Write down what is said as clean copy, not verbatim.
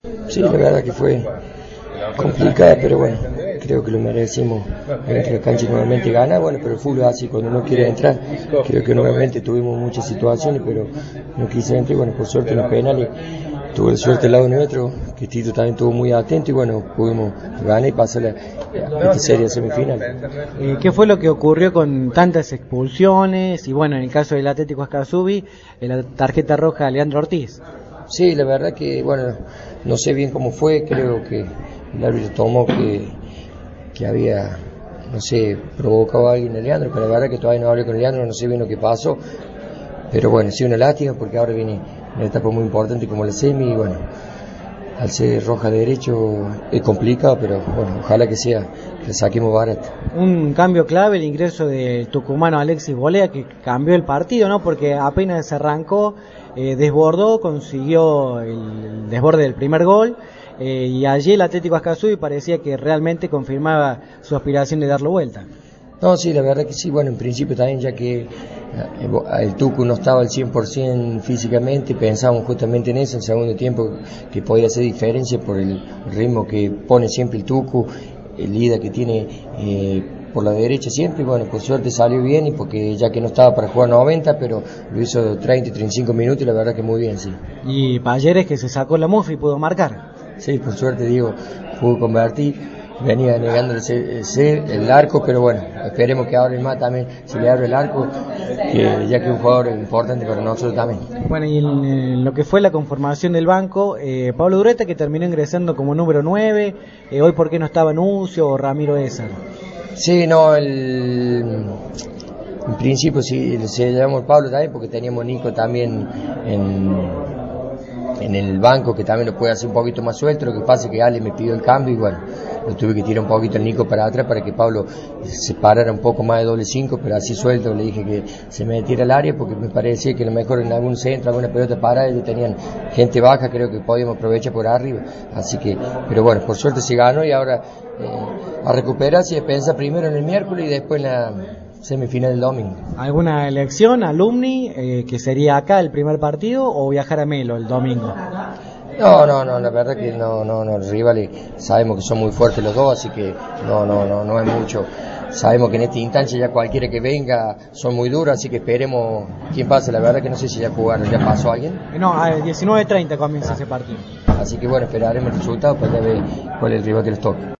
Sí, la verdad que fue complicada, pero bueno, creo que lo merecimos entre la cancha y nuevamente gana. Bueno, pero el fútbol es así, cuando uno quiere entrar, creo que nuevamente tuvimos muchas situaciones, pero no quise entrar y bueno, por suerte en los penales tuve suerte al lado nuestro, que Tito también estuvo muy atento y bueno, pudimos ganar y pasar esta serie a semifinal. ¿Qué fue lo que ocurrió con tantas expulsiones? Y bueno, en el caso del Atlético Ascasubi, la tarjeta roja a Leandro Ortiz. Sí, la verdad que, bueno, no sé bien cómo fue, creo que el árbitro tomó que había, no sé, provocado a alguien a Leandro, pero la verdad que todavía no hablé con Leandro, no sé bien lo que pasó, pero bueno, sí una lástima porque ahora viene una etapa muy importante como la semi y bueno, al ser roja de derecho es complicado, pero bueno, ojalá que la saquemos barata. Un cambio clave, el ingreso del tucumano Alexis Bolea, que cambió el partido, ¿no? Porque apenas se arrancó, desbordó, consiguió el desborde del primer gol, y allí el Atlético Ascasubi parecía que realmente confirmaba su aspiración de darlo vuelta. No, sí, la verdad que sí, bueno, en principio también ya que el Tucu no estaba al 100% físicamente, pensábamos justamente en eso, en segundo tiempo, que podía hacer diferencia por el ritmo que pone siempre el Tucu, el ida que tiene por la derecha siempre, y bueno, por suerte salió bien, y porque ya que no estaba para jugar 90, pero lo hizo 30 y 35 minutos y la verdad que muy bien, sí. Y Payeres, que se sacó la mufa y pudo marcar. Sí, por suerte, digo, pudo convertir. Venía negando el arco, pero bueno, esperemos que ahora el más también se le abre el arco, que ya que es un jugador importante para nosotros también. Bueno, y en lo que fue la conformación del banco, Pablo Dureta, que terminó ingresando como número 9, hoy por qué no estaba Nucio o Ramiro Esar. Sí, no, en principio sí, se llamó Pablo también porque teníamos Nico también en el banco, que también lo puede hacer un poquito más suelto. Lo que pasa es que Ale me pidió el cambio y bueno, lo tuve que tirar un poquito el Nico para atrás para que Pablo se parara un poco más de doble 5, pero así suelto le dije que se metiera al área porque me parecía que a lo mejor en algún centro, alguna pelota parada, ellos tenían gente baja, creo que podíamos aprovechar por arriba, así que, pero bueno, por suerte se ganó y ahora a recuperarse y a pensar primero en el miércoles y después en la semifinal del domingo. ¿Alguna elección, alumni, que sería acá el primer partido o viajar a Melo el domingo? No, la verdad que no, los rivales sabemos que son muy fuertes los dos, así que no es mucho. Sabemos que en esta instancia ya cualquiera que venga son muy duros, así que esperemos quién pase. La verdad que no sé si ya jugaron, ya pasó alguien. No, a 19:30 comienza ese partido. Así que bueno, esperaremos el resultado para ver cuál es el rival que les toca.